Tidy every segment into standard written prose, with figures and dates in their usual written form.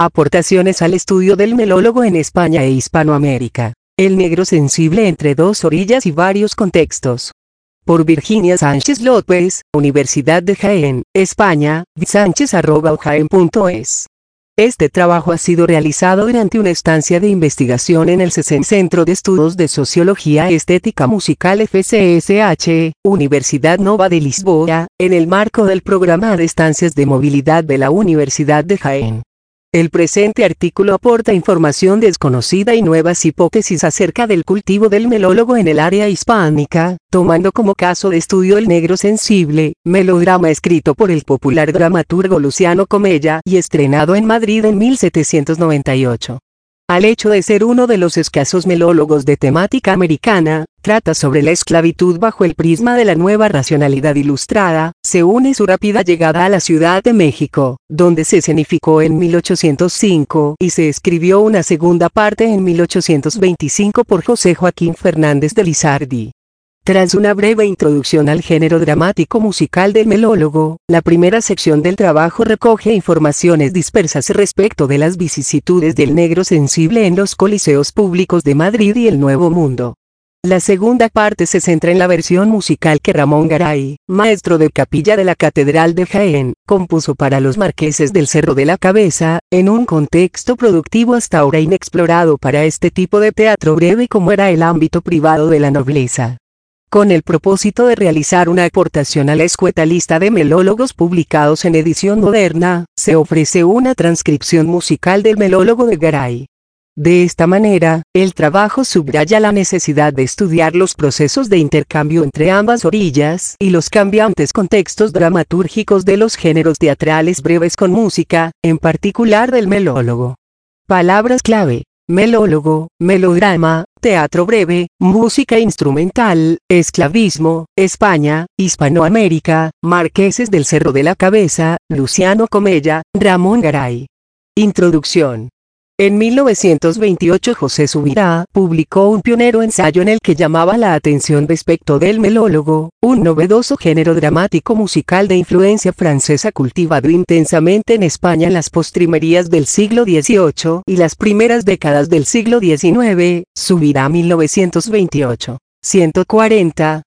Aportaciones al estudio del melólogo en España e Hispanoamérica. El negro sensible entre dos orillas y varios contextos. Por Virginia Sánchez López, Universidad de Jaén, España, sánchez@jaen.es. Este trabajo ha sido realizado durante una estancia de investigación en el Centro de Estudos de Sociología Estética Musical FCSH, Universidad Nova de Lisboa, en el marco del programa de estancias de movilidad de la Universidad de Jaén. El presente artículo aporta información desconocida y nuevas hipótesis acerca del cultivo del melólogo en el área hispánica, tomando como caso de estudio El negro sensible, melodrama escrito por el popular dramaturgo Luciano Comella y estrenado en Madrid en 1798. Al hecho de ser uno de los escasos melólogos de temática americana, trata sobre la esclavitud bajo el prisma de la nueva racionalidad ilustrada, se une su rápida llegada a la Ciudad de México, donde se escenificó en 1805 y se escribió una segunda parte en 1825 por José Joaquín Fernández de Lizardi. Tras una breve introducción al género dramático musical del melólogo, la primera sección del trabajo recoge informaciones dispersas respecto de las vicisitudes del negro sensible en los coliseos públicos de Madrid y el Nuevo Mundo. La segunda parte se centra en la versión musical que Ramón Garay, maestro de capilla de la Catedral de Jaén, compuso para los marqueses del Cerro de la Cabeza, en un contexto productivo hasta ahora inexplorado para este tipo de teatro breve como era el ámbito privado de la nobleza. Con el propósito de realizar una aportación a la escueta lista de melólogos publicados en edición moderna, se ofrece una transcripción musical del melólogo de Garay. De esta manera, el trabajo subraya la necesidad de estudiar los procesos de intercambio entre ambas orillas y los cambiantes contextos dramatúrgicos de los géneros teatrales breves con música, en particular del melólogo. Palabras clave: melólogo, melodrama, teatro breve, música instrumental, esclavismo, España, Hispanoamérica, Marqueses del Cerro de la Cabeza, Luciano Comella, Ramón Garay. Introducción. En 1928 José Subirá publicó un pionero ensayo en el que llamaba la atención respecto del melólogo, un novedoso género dramático musical de influencia francesa cultivado intensamente en España en las postrimerías del siglo XVIII y las primeras décadas del siglo XIX, Subirá 1928, 140,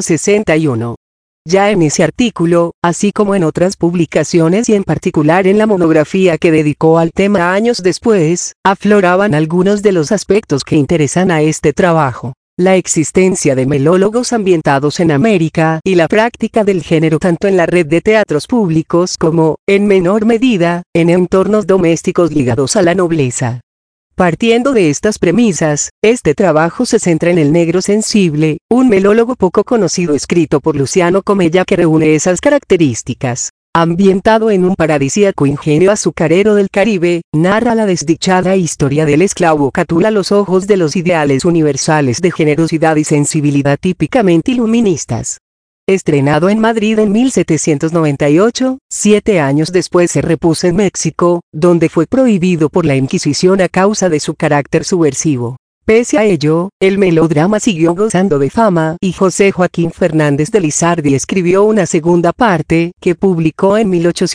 161. Ya en ese artículo, así como en otras publicaciones y en particular en la monografía que dedicó al tema años después, afloraban algunos de los aspectos que interesan a este trabajo: la existencia de melólogos ambientados en América y la práctica del género tanto en la red de teatros públicos como, en menor medida, en entornos domésticos ligados a la nobleza. Partiendo de estas premisas, este trabajo se centra en El negro sensible, un melólogo poco conocido escrito por Luciano Comella que reúne esas características. Ambientado en un paradisíaco ingenio azucarero del Caribe, narra la desdichada historia del esclavo Catul a los ojos de los ideales universales de generosidad y sensibilidad típicamente iluministas. Estrenado en Madrid en 1798, 7 años después se repuso en México, donde fue prohibido por la Inquisición a causa de su carácter subversivo. Pese a ello, el melodrama siguió gozando de fama y José Joaquín Fernández de Lizardi escribió una segunda parte, que publicó en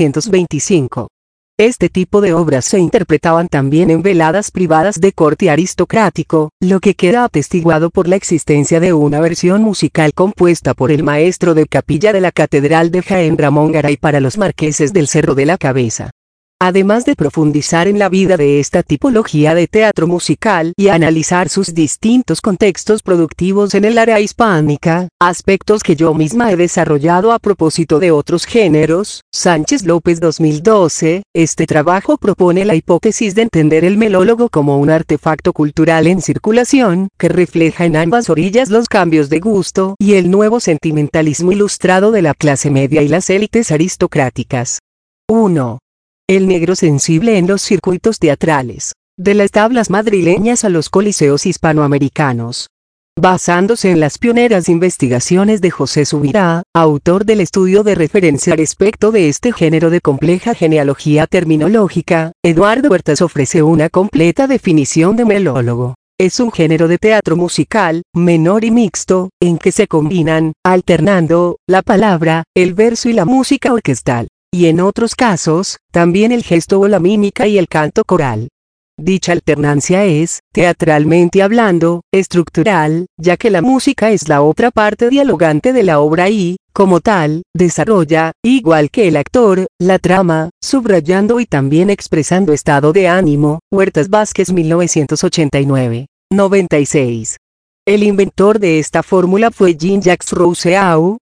1825. Este tipo de obras se interpretaban también en veladas privadas de corte aristocrático, lo que queda atestiguado por la existencia de una versión musical compuesta por el maestro de capilla de la Catedral de Jaén Ramón Garay para los marqueses del Cerro de la Cabeza. Además de profundizar en la vida de esta tipología de teatro musical y analizar sus distintos contextos productivos en el área hispánica, aspectos que yo misma he desarrollado a propósito de otros géneros, Sánchez López 2012, este trabajo propone la hipótesis de entender el melólogo como un artefacto cultural en circulación, que refleja en ambas orillas los cambios de gusto y el nuevo sentimentalismo ilustrado de la clase media y las élites aristocráticas. 1. El negro sensible en los circuitos teatrales, de las tablas madrileñas a los coliseos hispanoamericanos. Basándose en las pioneras investigaciones de José Subirá, autor del estudio de referencia respecto de este género de compleja genealogía terminológica, Eduardo Huertas ofrece una completa definición de melólogo. Es un género de teatro musical, menor y mixto, en que se combinan, alternando, la palabra, el verso y la música orquestal. y en otros casos, también el gesto o la mímica y el canto coral. Dicha alternancia es, teatralmente hablando, estructural, ya que la música es la otra parte dialogante de la obra y, como tal, desarrolla, igual que el actor, la trama, subrayando y también expresando estado de ánimo. Huertas Vázquez 1989. 96. El inventor de esta fórmula fue Jean-Jacques Rousseau,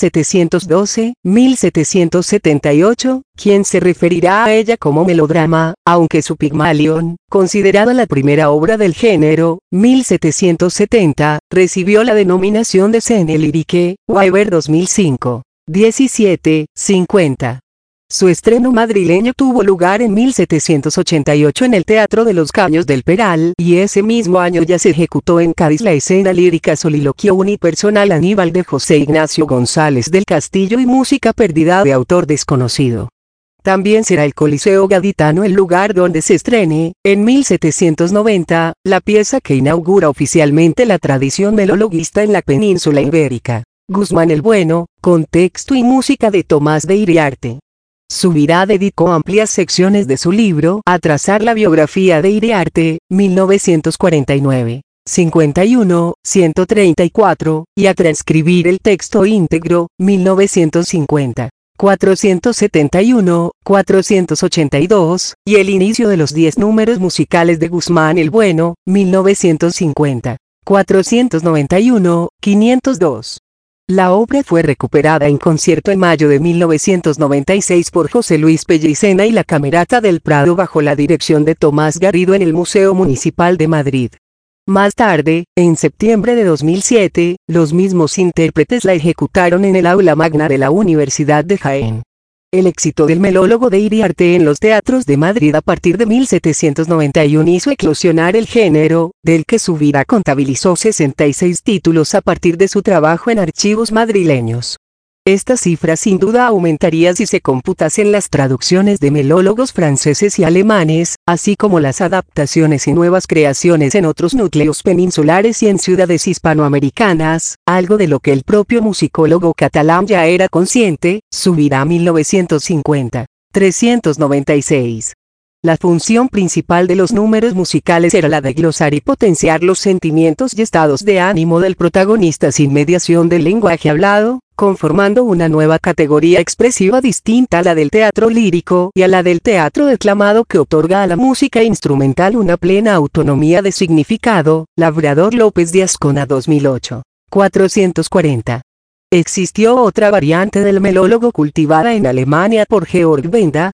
1712-1778, quien se referirá a ella como melodrama, aunque su Pygmalion, considerada la primera obra del género, 1770, recibió la denominación de scène lyrique, Weber 2005. 1750. Su estreno madrileño tuvo lugar en 1788 en el Teatro de los Caños del Peral, y ese mismo año ya se ejecutó en Cádiz la escena lírica Soliloquio unipersonal Aníbal de José Ignacio González del Castillo y música perdida de autor desconocido. También será el Coliseo Gaditano el lugar donde se estrene, en 1790, la pieza que inaugura oficialmente la tradición melologuista en la península ibérica. Guzmán el Bueno, con texto y música de Tomás de Iriarte. Subirá dedicó amplias secciones de su libro A trazar la biografía de Iriarte, 1949, 51, 134, y a transcribir el texto íntegro, 1950, 471, 482, y el inicio de los 10 números musicales de Guzmán el Bueno, 1950, 491, 502. La obra fue recuperada en concierto en mayo de 1996 por José Luis Pellicena y la Camerata del Prado bajo la dirección de Tomás Garrido en el Museo Municipal de Madrid. Más tarde, en septiembre de 2007, los mismos intérpretes la ejecutaron en el Aula Magna de la Universidad de Jaén. El éxito del melólogo de Iriarte en los teatros de Madrid a partir de 1791 hizo eclosionar el género, del que su vida contabilizó 66 títulos a partir de su trabajo en archivos madrileños. Esta cifra sin duda aumentaría si se computasen las traducciones de melólogos franceses y alemanes, así como las adaptaciones y nuevas creaciones en otros núcleos peninsulares y en ciudades hispanoamericanas, algo de lo que el propio musicólogo catalán ya era consciente. Subirá 1950. 396. La función principal de los números musicales era la de glosar y potenciar los sentimientos y estados de ánimo del protagonista sin mediación del lenguaje hablado, conformando una nueva categoría expresiva distinta a la del teatro lírico y a la del teatro declamado que otorga a la música instrumental una plena autonomía de significado. Labrador López de Ascona 2008. 440. Existió otra variante del melólogo cultivada en Alemania por Georg Benda,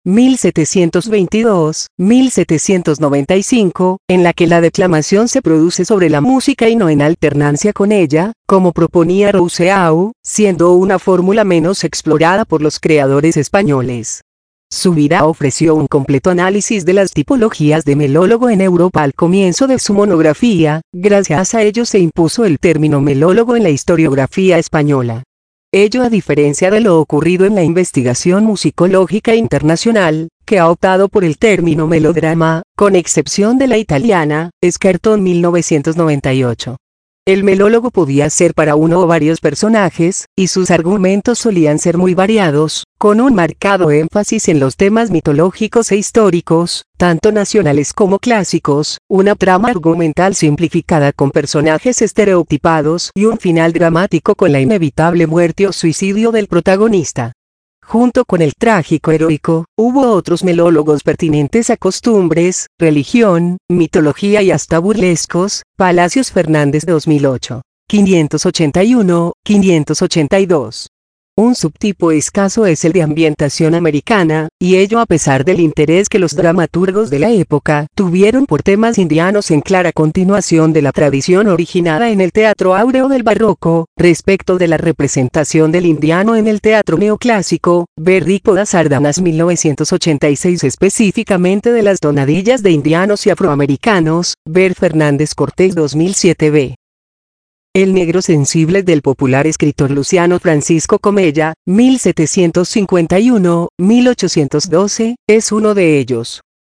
1722-1795, en la que la declamación se produce sobre la música y no en alternancia con ella, como proponía Rousseau, siendo una fórmula menos explorada por los creadores españoles. Subirá ofreció un completo análisis de las tipologías de melólogo en Europa al comienzo de su monografía. Gracias a ello se impuso el término melólogo en la historiografía española. Ello a diferencia de lo ocurrido en la investigación musicológica internacional, que ha optado por el término melodrama, con excepción de la italiana, Escarton 1998. El melólogo podía ser para uno o varios personajes, y sus argumentos solían ser muy variados, con un marcado énfasis en los temas mitológicos e históricos, tanto nacionales como clásicos, una trama argumental simplificada con personajes estereotipados y un final dramático con la inevitable muerte o suicidio del protagonista. Junto con el trágico heroico, hubo otros melólogos pertinentes a costumbres, religión, mitología y hasta burlescos. Palacios Fernández 2008. 581, 582. Un subtipo escaso es el de ambientación americana, y ello a pesar del interés que los dramaturgos de la época tuvieron por temas indianos en clara continuación de la tradición originada en el teatro áureo del barroco. Respecto de la representación del indiano en el teatro neoclásico, ver Rícodas Sardanas 1986, específicamente de las tonadillas de indianos y afroamericanos, ver Fernández Cortés 2007b. El negro sensible del popular escritor Luciano Francisco Comella, 1751-1812, es uno de ellos.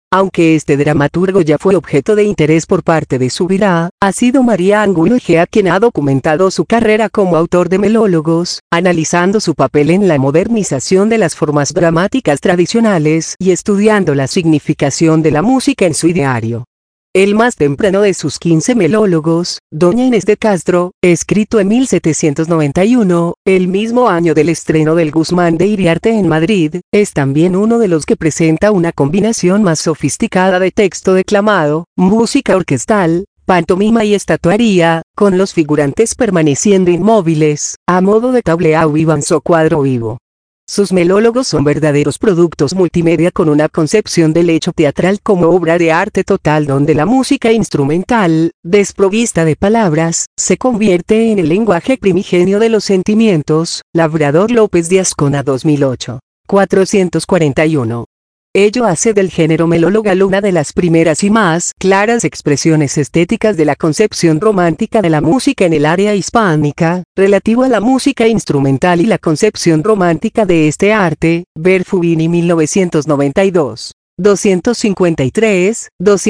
Aunque este dramaturgo ya fue objeto de interés por parte de Subirá, ha sido María Angulo Egea quien ha documentado su carrera como autor de melólogos, analizando su papel en la modernización de las formas dramáticas tradicionales y estudiando la significación de la música en su ideario. El más temprano de sus 15 melólogos, Doña Inés de Castro, escrito en 1791, el mismo año del estreno del Guzmán de Iriarte en Madrid, es también uno de los que presenta una combinación más sofisticada de texto declamado, música orquestal, pantomima y estatuaría, con los figurantes permaneciendo inmóviles, a modo de tableau vivance o cuadro vivo. Sus melólogos son verdaderos productos multimedia con una concepción del hecho teatral como obra de arte total donde la música instrumental, desprovista de palabras, se convierte en el lenguaje primigenio de los sentimientos. Labrador López de Ascona 2008. 441. Ello hace del género melólogal una de las primeras y más claras expresiones estéticas de la concepción romántica de la música en el área hispánica, relativo a la música instrumental y la concepción romántica de este arte, ver Fubini 1992, 253,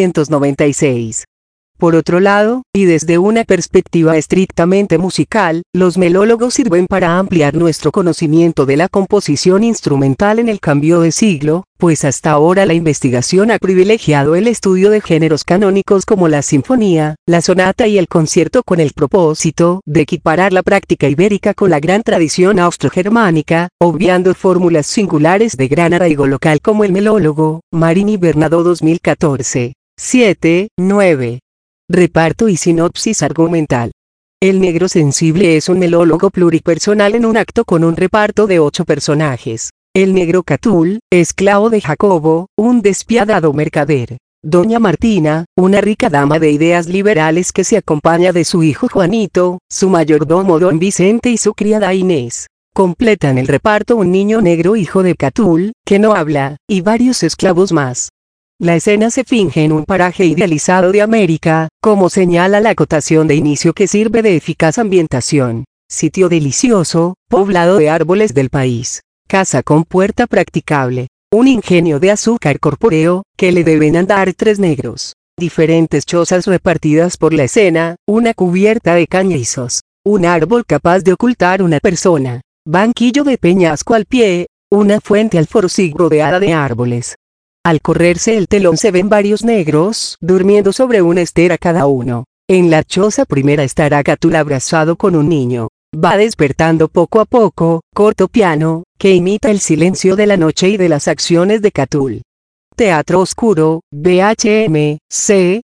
296. Por otro lado, y desde una perspectiva estrictamente musical, los melólogos sirven para ampliar nuestro conocimiento de la composición instrumental en el cambio de siglo, pues hasta ahora la investigación ha privilegiado el estudio de géneros canónicos como la sinfonía, la sonata y el concierto con el propósito de equiparar la práctica ibérica con la gran tradición austrogermánica, obviando fórmulas singulares de gran arraigo local como el melólogo. Marini Bernardo 2014. 7, 9. Reparto y sinopsis argumental. El Negro Sensible es un melólogo pluripersonal en un acto con un reparto de 8 personajes. El Negro Catul, esclavo de Jacobo, un despiadado mercader. Doña Martina, una rica dama de ideas liberales que se acompaña de su hijo Juanito, su mayordomo Don Vicente y su criada Inés. Completan el reparto un niño negro hijo de Catul, que no habla, y varios esclavos más. La escena se finge en un paraje idealizado de América, como señala la acotación de inicio que sirve de eficaz ambientación. Sitio delicioso, poblado de árboles del país. Casa con puerta practicable. Un ingenio de azúcar corpóreo, que le deben andar 3 negros. Diferentes chozas repartidas por la escena, una cubierta de cañizos. Un árbol capaz de ocultar una persona. Banquillo de peñasco al pie, una fuente alforcí rodeada de árboles. Al correrse el telón se ven varios negros durmiendo sobre una estera cada uno. En la choza primera estará Catul abrazado con un niño. Va despertando poco a poco, corto piano, que imita el silencio de la noche y de las acciones de Catul. Teatro Oscuro, BHM, C,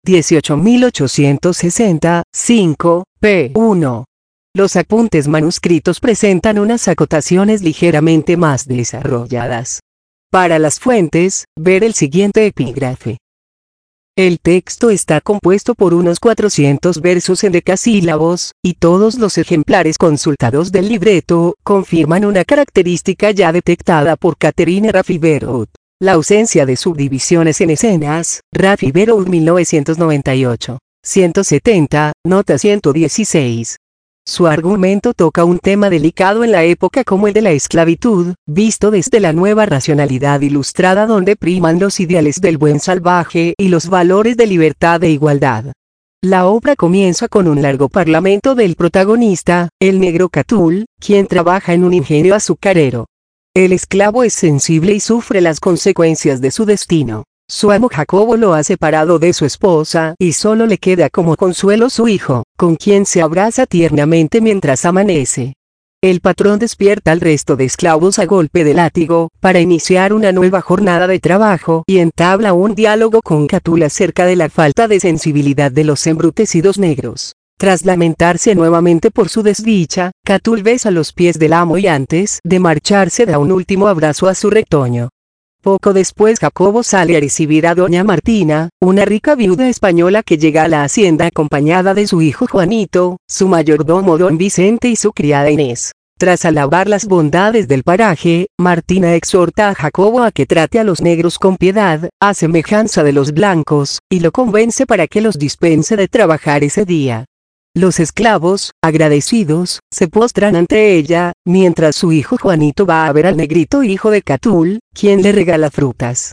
18860, 5, p. 1. Los apuntes manuscritos presentan unas acotaciones ligeramente más desarrolladas. Para las fuentes, ver el siguiente epígrafe. El texto está compuesto por unos 400 versos en decasílabos, y todos los ejemplares consultados del libreto confirman una característica ya detectada por Catherine Raffi-Berraud: la ausencia de subdivisiones en escenas. Raffi-Berraud 1998. 170, nota 116. Su argumento toca un tema delicado en la época como el de la esclavitud, visto desde la nueva racionalidad ilustrada donde priman los ideales del buen salvaje y los valores de libertad e igualdad. La obra comienza con un largo parlamento del protagonista, el negro Catul, quien trabaja en un ingenio azucarero. El esclavo es sensible y sufre las consecuencias de su destino. Su amo Jacobo lo ha separado de su esposa y solo le queda como consuelo su hijo, con quien se abraza tiernamente mientras amanece. El patrón despierta al resto de esclavos a golpe de látigo, para iniciar una nueva jornada de trabajo y entabla un diálogo con Catul acerca de la falta de sensibilidad de los embrutecidos negros. Tras lamentarse nuevamente por su desdicha, Catul besa los pies del amo y antes de marcharse da un último abrazo a su retoño. Poco después Jacobo sale a recibir a Doña Martina, una rica viuda española que llega a la hacienda acompañada de su hijo Juanito, su mayordomo Don Vicente y su criada Inés. Tras alabar las bondades del paraje, Martina exhorta a Jacobo a que trate a los negros con piedad, a semejanza de los blancos, y lo convence para que los dispense de trabajar ese día. Los esclavos, agradecidos, se postran ante ella, mientras su hijo Juanito va a ver al negrito hijo de Catul, quien le regala frutas.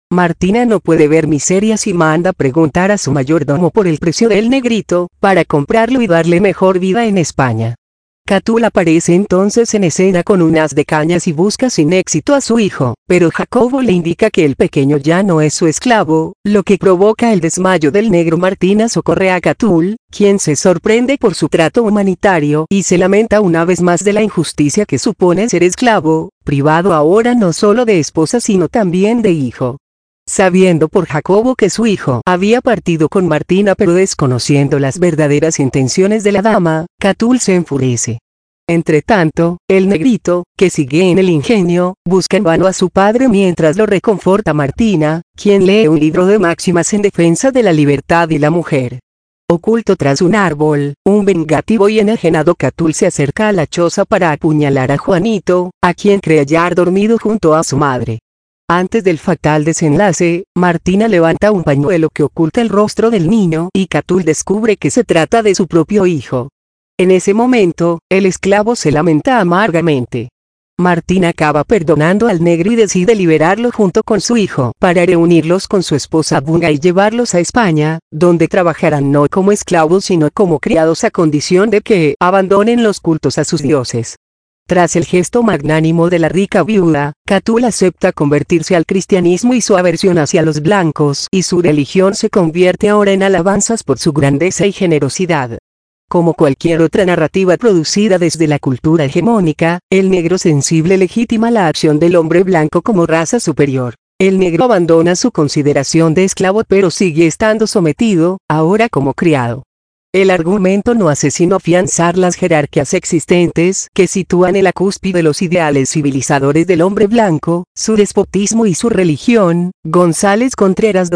Martina no puede ver miserias y manda preguntar a su mayordomo por el precio del negrito, para comprarlo y darle mejor vida en España. Catull aparece entonces en escena con un haz de cañas y busca sin éxito a su hijo, pero Jacobo le indica que el pequeño ya no es su esclavo, lo que provoca el desmayo del negro. Martina socorre a Catull, quien se sorprende por su trato humanitario y se lamenta una vez más de la injusticia que supone ser esclavo, privado ahora no solo de esposa sino también de hijo. Sabiendo por Jacobo que su hijo había partido con Martina pero desconociendo las verdaderas intenciones de la dama, Catull se enfurece. Entretanto, el negrito, que sigue en el ingenio, busca en vano a su padre mientras lo reconforta Martina, quien lee un libro de máximas en defensa de la libertad y la mujer. Oculto tras un árbol, un vengativo y enajenado Catull se acerca a la choza para apuñalar a Juanito, a quien cree hallar dormido junto a su madre. Antes del fatal desenlace, Martina levanta un pañuelo que oculta el rostro del niño y Catull descubre que se trata de su propio hijo. En ese momento, el esclavo se lamenta amargamente. Martina acaba perdonando al negro y decide liberarlo junto con su hijo para reunirlos con su esposa Bunga y llevarlos a España, donde trabajarán no como esclavos sino como criados a condición de que abandonen los cultos a sus dioses. Tras el gesto magnánimo de la rica viuda, Catull acepta convertirse al cristianismo y su aversión hacia los blancos y su religión se convierte ahora en alabanzas por su grandeza y generosidad. Como cualquier otra narrativa producida desde la cultura hegemónica, el negro sensible legitima la acción del hombre blanco como raza superior. El negro abandona su consideración de esclavo pero sigue estando sometido, ahora como criado. El argumento no hace sino afianzar las jerarquías existentes que sitúan en la cúspide los ideales civilizadores del hombre blanco, su despotismo y su religión. González Contreras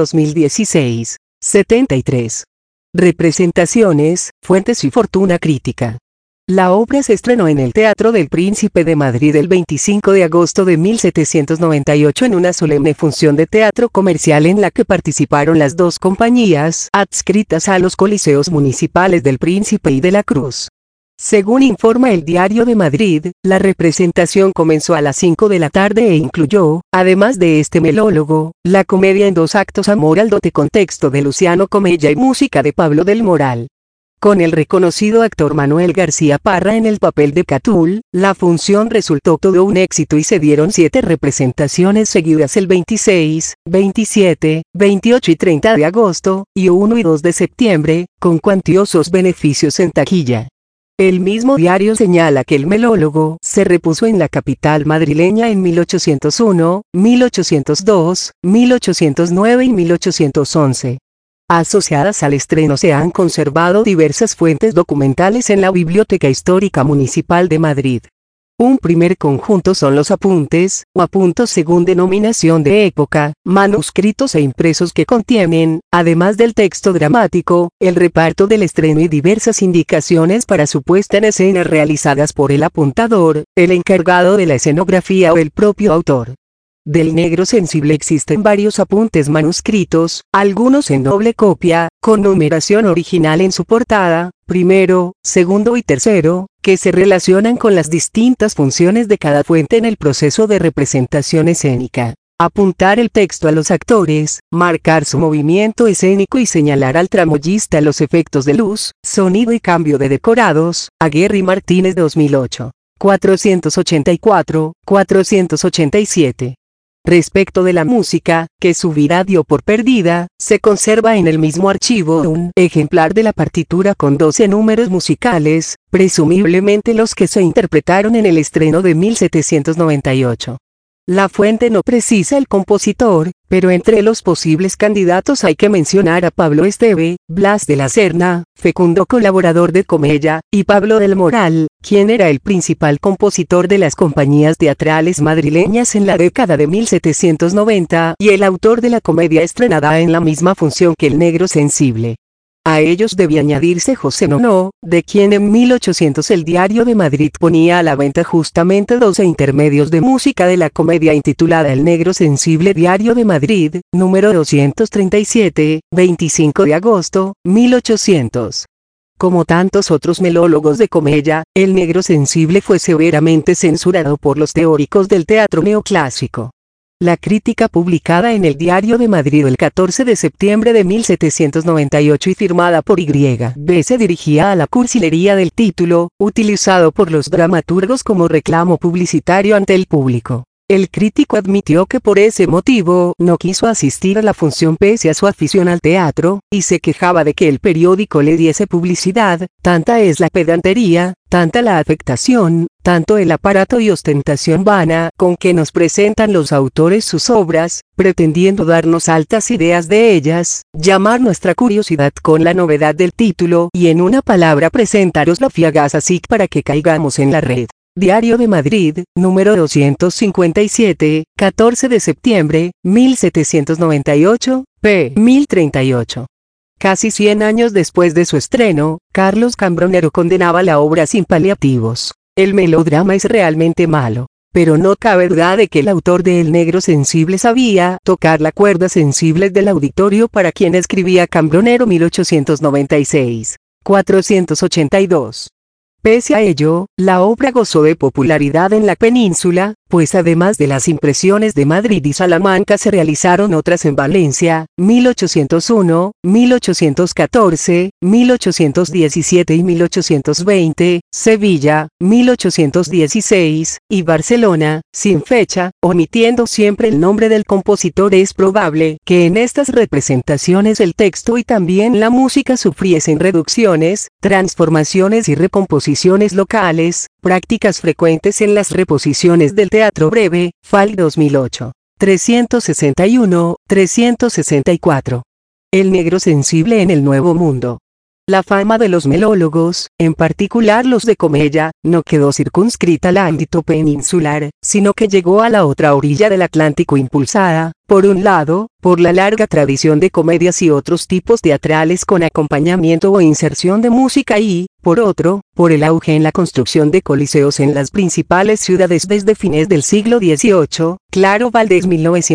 2016. 73. Representaciones, fuentes y fortuna crítica. La obra se estrenó en el Teatro del Príncipe de Madrid el 25 de agosto de 1798 en una solemne función de teatro comercial en la que participaron las dos compañías adscritas a los coliseos municipales del Príncipe y de la Cruz. Según informa el Diario de Madrid, la representación comenzó a las 5 de la tarde e incluyó, además de este melólogo, la comedia en 2 actos Amor al dote con texto de Luciano Comella y música de Pablo del Moral. Con el reconocido actor Manuel García Parra en el papel de Catull, la función resultó todo un éxito y se dieron 7 representaciones seguidas el 26, 27, 28 y 30 de agosto, y 1 y 2 de septiembre, con cuantiosos beneficios en taquilla. El mismo diario señala que el melólogo se repuso en la capital madrileña en 1801, 1802, 1809 y 1811. Asociadas al estreno se han conservado diversas fuentes documentales en la Biblioteca Histórica Municipal de Madrid. Un primer conjunto son los apuntes, o apuntos según denominación de época, manuscritos e impresos que contienen, además del texto dramático, el reparto del estreno y diversas indicaciones para su puesta en escena realizadas por el apuntador, el encargado de la escenografía o el propio autor. Del negro sensible existen varios apuntes manuscritos, algunos en doble copia, con numeración original en su portada, primero, segundo y tercero, que se relacionan con las distintas funciones de cada fuente en el proceso de representación escénica. Apuntar el texto a los actores, marcar su movimiento escénico y señalar al tramoyista los efectos de luz, sonido y cambio de decorados. Aguirre Martínez 2008. 484, 487. Respecto de la música, que Subirá dio por perdida, se conserva en el mismo archivo un ejemplar de la partitura con 12 números musicales, presumiblemente los que se interpretaron en el estreno de 1798. La fuente no precisa el compositor, pero entre los posibles candidatos hay que mencionar a Pablo Esteve, Blas de la Serna, fecundo colaborador de Comella, y Pablo del Moral, quien era el principal compositor de las compañías teatrales madrileñas en la década de 1790 y el autor de la comedia estrenada en la misma función que El Negro Sensible. A ellos debía añadirse José Nono, de quien en 1800 el Diario de Madrid ponía a la venta justamente 12 intermedios de música de la comedia intitulada El Negro Sensible. Diario de Madrid, número 237, 25 de agosto, 1800. Como tantos otros melólogos de Comella, El Negro Sensible fue severamente censurado por los teóricos del teatro neoclásico. La crítica publicada en el Diario de Madrid el 14 de septiembre de 1798 y firmada por Y.B. se dirigía a la cursilería del título, utilizado por los dramaturgos como reclamo publicitario ante el público. El crítico admitió que por ese motivo no quiso asistir a la función pese a su afición al teatro, y se quejaba de que el periódico le diese publicidad. Tanta es la pedantería, tanta la afectación, tanto el aparato y ostentación vana con que nos presentan los autores sus obras, pretendiendo darnos altas ideas de ellas, llamar nuestra curiosidad con la novedad del título y en una palabra presentaros la fiagas así para que caigamos en la red. Diario de Madrid, número 257, 14 de septiembre, 1798, p. 1038. Casi 100 años después de su estreno, Carlos Cambronero condenaba la obra sin paliativos. El melodrama es realmente malo, pero no cabe duda de que el autor de El Negro Sensible sabía tocar la cuerda sensible del auditorio para quien escribía Cambronero 1896. 482. Pese a ello, la obra gozó de popularidad en la península, pues además de las impresiones de Madrid y Salamanca se realizaron otras en Valencia, 1801, 1814, 1817 y 1820, Sevilla, 1816, y Barcelona, sin fecha, omitiendo siempre el nombre del compositor. Es probable que en estas representaciones el texto y también la música sufriesen reducciones, transformaciones y recomposiciones locales, prácticas frecuentes en las reposiciones del teatro breve. Fall 2008. 361, 364. El Negro Sensible en el Nuevo Mundo. La fama de los melólogos, en particular los de Comella, no quedó circunscrita al ámbito peninsular, sino que llegó a la otra orilla del Atlántico impulsada, por un lado, por la larga tradición de comedias y otros tipos teatrales con acompañamiento o inserción de música y, por otro, por el auge en la construcción de coliseos en las principales ciudades desde fines del siglo XVIII, Claro Valdés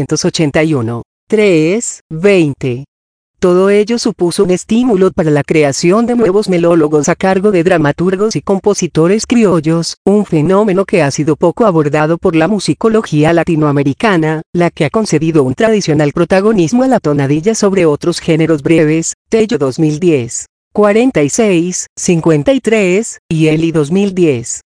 1981. 3, 20. Todo ello supuso un estímulo para la creación de nuevos melólogos a cargo de dramaturgos y compositores criollos, un fenómeno que ha sido poco abordado por la musicología latinoamericana, la que ha concedido un tradicional protagonismo a la tonadilla sobre otros géneros breves. Tello 2010. 46, 53, y Eli 2010.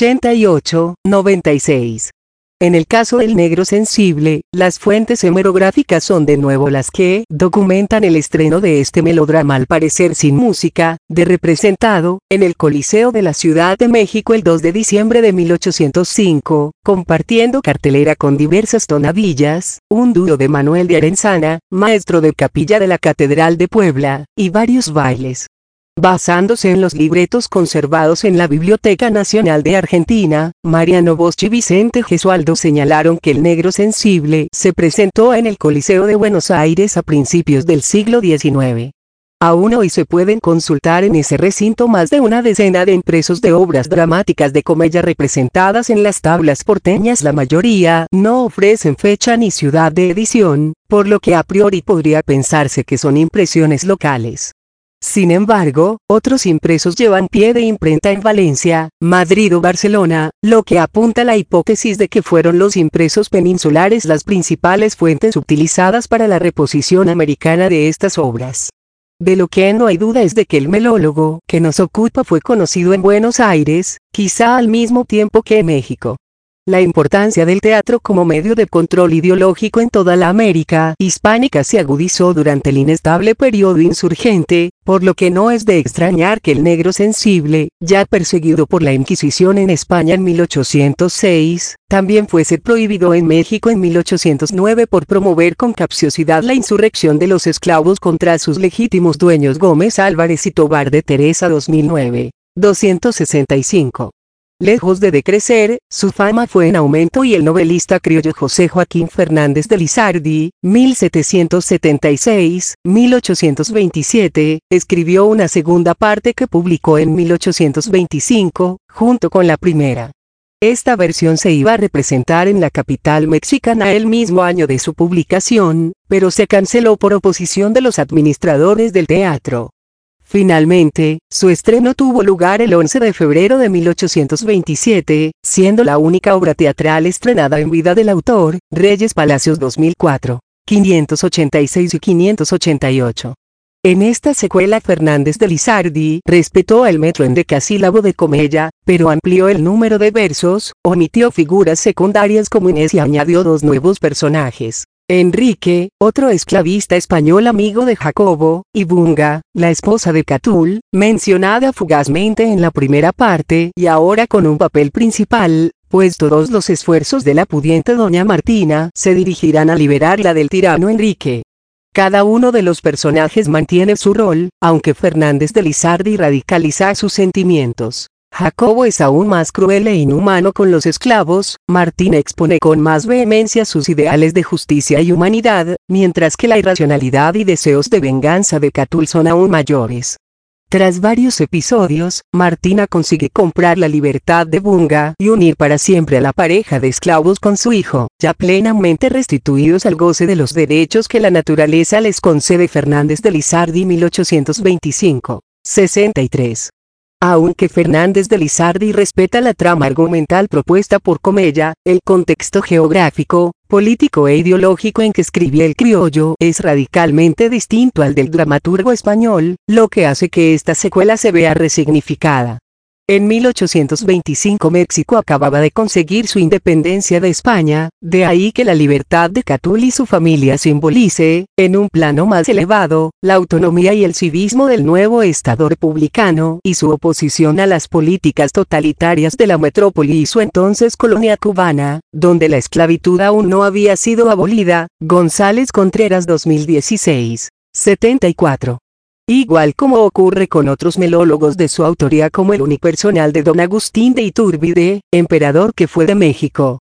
88, 96. En el caso del Negro Sensible, las fuentes hemerográficas son de nuevo las que documentan el estreno de este melodrama al parecer sin música, de representado, en el Coliseo de la Ciudad de México el 2 de diciembre de 1805, compartiendo cartelera con diversas tonadillas, un dúo de Manuel de Arenzana, maestro de capilla de la Catedral de Puebla, y varios bailes. Basándose en los libretos conservados en la Biblioteca Nacional de Argentina, Mariano Bosch y Vicente Gesualdo señalaron que El Negro Sensible se presentó en el Coliseo de Buenos Aires a principios del siglo XIX. Aún hoy se pueden consultar en ese recinto más de una decena de impresos de obras dramáticas de Comella representadas en las tablas porteñas. La mayoría no ofrecen fecha ni ciudad de edición, por lo que a priori podría pensarse que son impresiones locales. Sin embargo, otros impresos llevan pie de imprenta en Valencia, Madrid o Barcelona, lo que apunta a la hipótesis de que fueron los impresos peninsulares las principales fuentes utilizadas para la reposición americana de estas obras. De lo que no hay duda es de que el melólogo que nos ocupa fue conocido en Buenos Aires, quizá al mismo tiempo que en México. La importancia del teatro como medio de control ideológico en toda la América hispánica se agudizó durante el inestable periodo insurgente, por lo que no es de extrañar que El Negro Sensible, ya perseguido por la Inquisición en España en 1806, también fuese prohibido en México en 1809 por promover con capciosidad la insurrección de los esclavos contra sus legítimos dueños Gómez Álvarez y Tobar de Teresa 2009. 265. Lejos de decrecer, su fama fue en aumento y el novelista criollo José Joaquín Fernández de Lizardi, 1776-1827, escribió una segunda parte que publicó en 1825, junto con la primera. Esta versión se iba a representar en la capital mexicana el mismo año de su publicación, pero se canceló por oposición de los administradores del teatro. Finalmente, su estreno tuvo lugar el 11 de febrero de 1827, siendo la única obra teatral estrenada en vida del autor. Reyes Palacios 2004, 586 y 588. En esta secuela Fernández de Lizardi respetó el metro endecasílabo de Comella, pero amplió el número de versos, omitió figuras secundarias como Inés y añadió dos nuevos personajes. Enrique, otro esclavista español amigo de Jacobo, y Bunga, la esposa de Catul, mencionada fugazmente en la primera parte y ahora con un papel principal, pues todos los esfuerzos de la pudiente doña Martina se dirigirán a liberarla del tirano Enrique. Cada uno de los personajes mantiene su rol, aunque Fernández de Lizardi radicaliza sus sentimientos. Jacobo es aún más cruel e inhumano con los esclavos, Martín expone con más vehemencia sus ideales de justicia y humanidad, mientras que la irracionalidad y deseos de venganza de Catul son aún mayores. Tras varios episodios, Martina consigue comprar la libertad de Bunga y unir para siempre a la pareja de esclavos con su hijo, ya plenamente restituidos al goce de los derechos que la naturaleza les concede. Fernández de Lizardi 1825, 63. Aunque Fernández de Lizardi respeta la trama argumental propuesta por Comella, el contexto geográfico, político e ideológico en que escribía El Criollo es radicalmente distinto al del dramaturgo español, lo que hace que esta secuela se vea resignificada. En 1825 México acababa de conseguir su independencia de España, de ahí que la libertad de Catul y su familia simbolice, en un plano más elevado, la autonomía y el civismo del nuevo Estado republicano y su oposición a las políticas totalitarias de la metrópoli y su entonces colonia cubana, donde la esclavitud aún no había sido abolida. González Contreras 2016, 74. Igual como ocurre con otros melólogos de su autoría como el unipersonal de don Agustín de Iturbide, emperador que fue de México,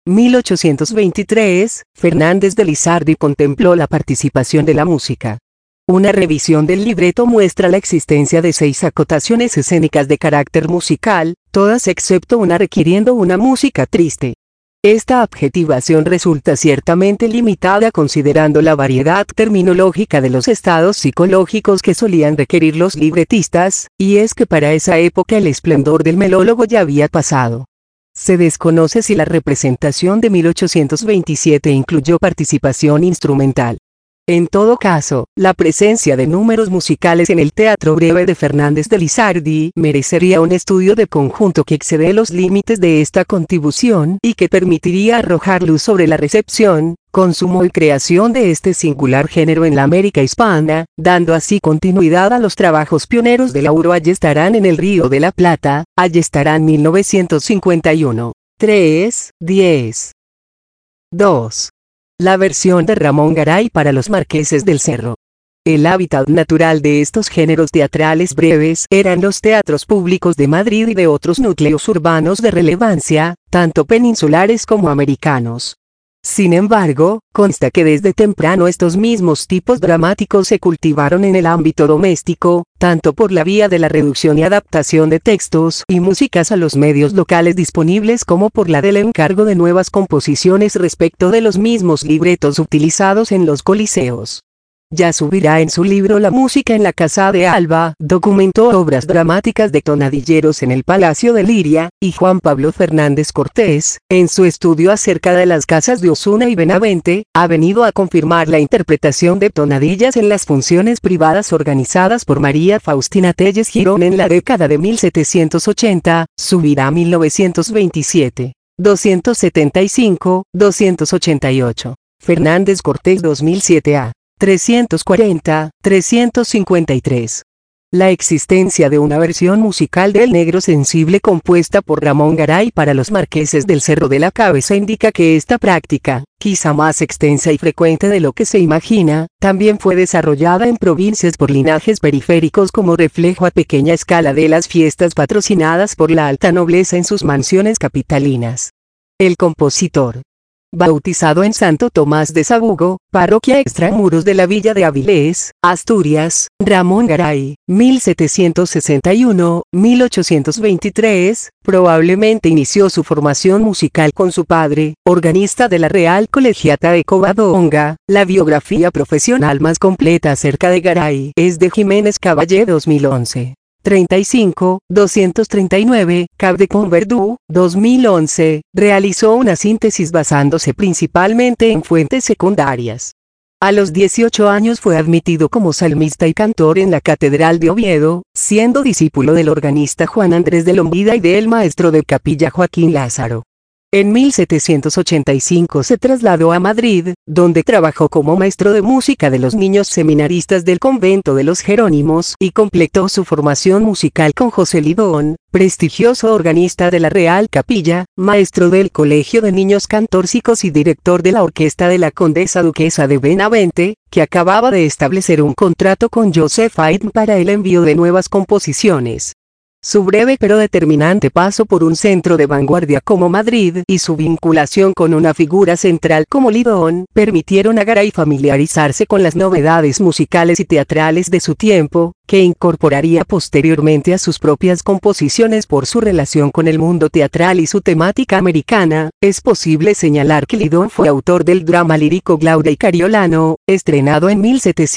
1823, Fernández de Lizardi contempló la participación de la música. Una revisión del libreto muestra la existencia de 6 acotaciones escénicas de carácter musical, todas excepto una requiriendo una música triste. Esta adjetivación resulta ciertamente limitada considerando la variedad terminológica de los estados psicológicos que solían requerir los libretistas, y es que para esa época el esplendor del melólogo ya había pasado. Se desconoce si la representación de 1827 incluyó participación instrumental. En todo caso, la presencia de números musicales en el teatro breve de Fernández de Lizardi merecería un estudio de conjunto que excede los límites de esta contribución y que permitiría arrojar luz sobre la recepción, consumo y creación de este singular género en la América hispana, dando así continuidad a los trabajos pioneros de Lauro Ayestarán en El Río de la Plata, Ayestarán 1951. 3, 10. 2. La versión de Ramón Garay para Los Marqueses del Cerro. El hábitat natural de estos géneros teatrales breves eran los teatros públicos de Madrid y de otros núcleos urbanos de relevancia, tanto peninsulares como americanos. Sin embargo, consta que desde temprano estos mismos tipos dramáticos se cultivaron en el ámbito doméstico, tanto por la vía de la reducción y adaptación de textos y músicas a los medios locales disponibles como por la del encargo de nuevas composiciones respecto de los mismos libretos utilizados en los coliseos. Ya Subirá en su libro La música en la casa de Alba, documentó obras dramáticas de tonadilleros en el Palacio de Liria, y Juan Pablo Fernández Cortés, en su estudio acerca de las casas de Osuna y Benavente, ha venido a confirmar la interpretación de tonadillas en las funciones privadas organizadas por María Faustina Telles Girón en la década de 1780, Subirá 1927, 275, 288. Fernández Cortés 2007 a. 340, 353. La existencia de una versión musical de El Negro Sensible compuesta por Ramón Garay para Los Marqueses del Cerro de la Cabeza indica que esta práctica, quizá más extensa y frecuente de lo que se imagina, también fue desarrollada en provincias por linajes periféricos como reflejo a pequeña escala de las fiestas patrocinadas por la alta nobleza en sus mansiones capitalinas. El compositor bautizado en Santo Tomás de Sabugo, parroquia extramuros de la villa de Avilés, Asturias, Ramón Garay, 1761-1823, probablemente inició su formación musical con su padre, organista de la Real Colegiata de Covadonga. La biografía profesional más completa acerca de Garay es de Jiménez Caballé 2011. 35, 239, Cap de Converdú, 2011, realizó una síntesis basándose principalmente en fuentes secundarias. A los 18 años fue admitido como salmista y cantor en la Catedral de Oviedo, siendo discípulo del organista Juan Andrés de Lombida y del maestro de capilla Joaquín Lázaro. En 1785 se trasladó a Madrid, donde trabajó como maestro de música de los niños seminaristas del convento de los Jerónimos y completó su formación musical con José Lidón, prestigioso organista de la Real Capilla, maestro del Colegio de Niños Cantórsicos y director de la orquesta de la Condesa Duquesa de Benavente, que acababa de establecer un contrato con Joseph Haydn para el envío de nuevas composiciones. Su breve pero determinante paso por un centro de vanguardia como Madrid y su vinculación con una figura central como Lidón permitieron a Garay familiarizarse con las novedades musicales y teatrales de su tiempo, que incorporaría posteriormente a sus propias composiciones por su relación con el mundo teatral y su temática americana. Es posible señalar que Lidón fue autor del drama lírico Glaude y Cariolano, estrenado en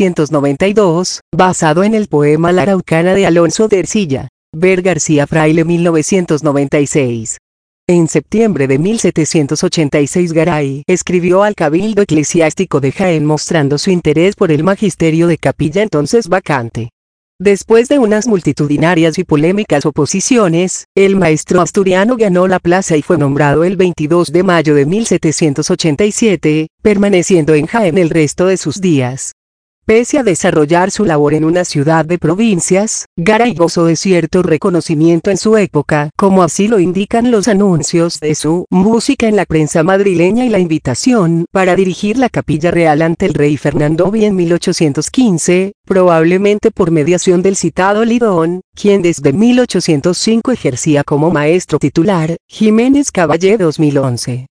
1792, basado en el poema La Araucana de Alonso de Ercilla. Ver García Fraile 1996. En septiembre de 1786 Garay escribió al Cabildo Eclesiástico de Jaén mostrando su interés por el magisterio de capilla entonces vacante. Después de unas multitudinarias y polémicas oposiciones, el maestro asturiano ganó la plaza y fue nombrado el 22 de mayo de 1787, permaneciendo en Jaén el resto de sus días. Pese a desarrollar su labor en una ciudad de provincias, Garay gozó de cierto reconocimiento en su época, como así lo indican los anuncios de su música en la prensa madrileña y la invitación para dirigir la Capilla Real ante el rey Fernando V en 1815, probablemente por mediación del citado Lidón, quien desde 1805 ejercía como maestro titular. Jiménez Caballé 2011.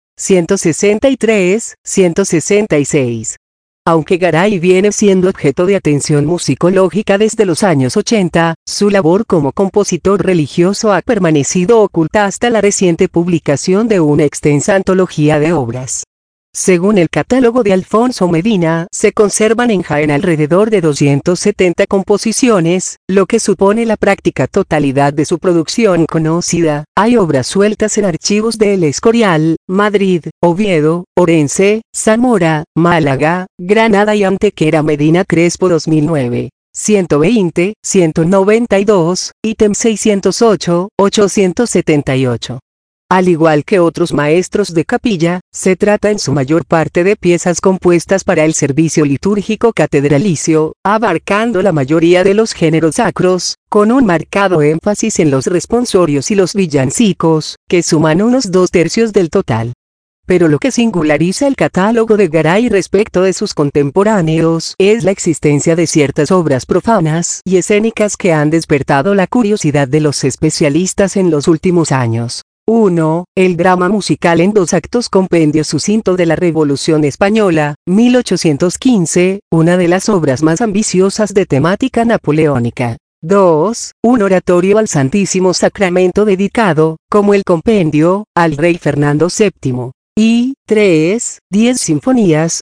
163, 166. Aunque Garay viene siendo objeto de atención musicológica desde los años 80, su labor como compositor religioso ha permanecido oculta hasta la reciente publicación de una extensa antología de obras. Según el catálogo de Alfonso Medina, se conservan en Jaén alrededor de 270 composiciones, lo que supone la práctica totalidad de su producción conocida. Hay obras sueltas en archivos de El Escorial, Madrid, Oviedo, Orense, Zamora, Málaga, Granada y Antequera. Medina Crespo 2009. 120, 192, ítem 608, 878. Al igual que otros maestros de capilla, se trata en su mayor parte de piezas compuestas para el servicio litúrgico catedralicio, abarcando la mayoría de los géneros sacros, con un marcado énfasis en los responsorios y los villancicos, que suman unos 2/3 del total. Pero lo que singulariza el catálogo de Garay respecto de sus contemporáneos es la existencia de ciertas obras profanas y escénicas que han despertado la curiosidad de los especialistas en los últimos años. 1. El drama musical en 2 actos, compendio sucinto de la Revolución Española, 1815, una de las obras más ambiciosas de temática napoleónica. 2. Un oratorio al Santísimo Sacramento dedicado, como el compendio, al rey Fernando VII. Y 3. 10 sinfonías,